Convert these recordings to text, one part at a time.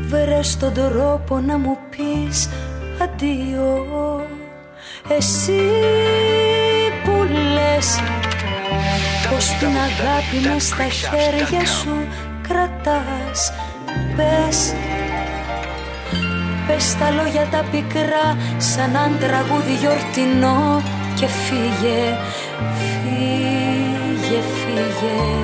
Βρες τον τρόπο να μου πεις αντίο. Εσύ που λες πως την αγάπη μες στα χέρια σου κρατάς, πες τα λόγια τα πικρά σαν αν τραγούδι γιορτινό και φύγε, φύγε, φύγε.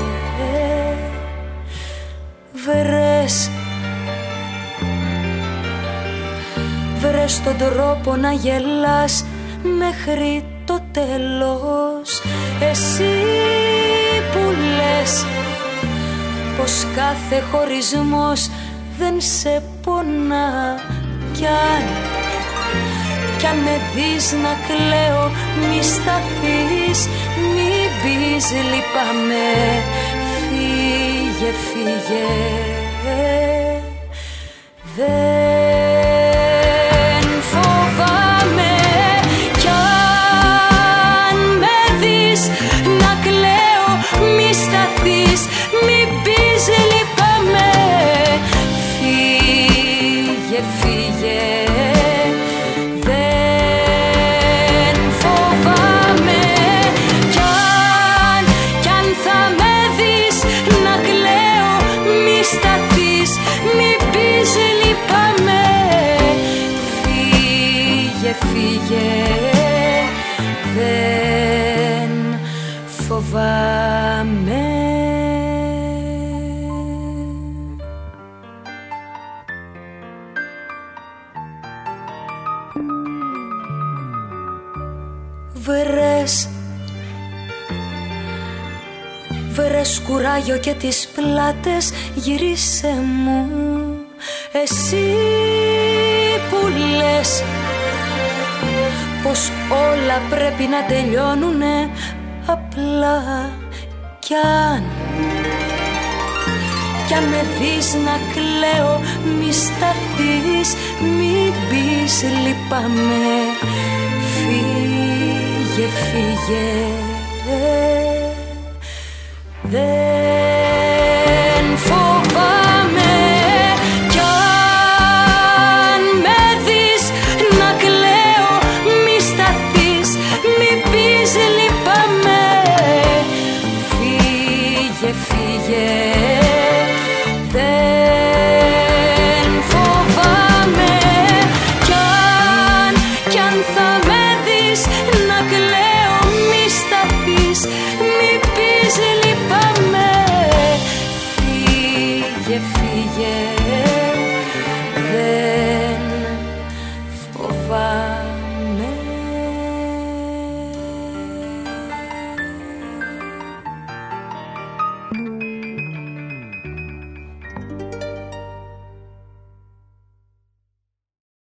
Βρες τον τρόπο να γελάς μέχρι το τέλος. Εσύ που λες πως κάθε χωρισμός δεν σε πονά, κι αν με δεις να κλαίω μη σταθείς, μη πεις λυπάμαι, φύγε, φύγε. Δεν φοβάμαι κι αν με δεις να κλαίω μη σταθείς, μη πεις λυπάμαι, φύγε, φύγε. Δεν φοβάμαι κι αν θα με δεις να κλαίω μη σταθείς, μη πεις λυπάμαι, φύγε, φύγε. Δεν φοβάμαι. Βρες κουράγιο και τις πλάτες γυρίσε μου. Εσύ που λες πως όλα πρέπει να τελειώνουνε απλά, κι αν με δεις να κλαίω μη σταθείς, μη πεις λυπάμαι, φύγε, φύγε. Δεν φοβάμαι κι αν με δεις να κλαίω μη σταθείς, μη πεις λυπάμαι, φύγε, φύγε. Δεν φοβάμαι κι αν θα με δεις να κλαίω μη σταθείς, μη πεις λυπάμαι, φύγε, φύγε. Δεν φοβάμαι.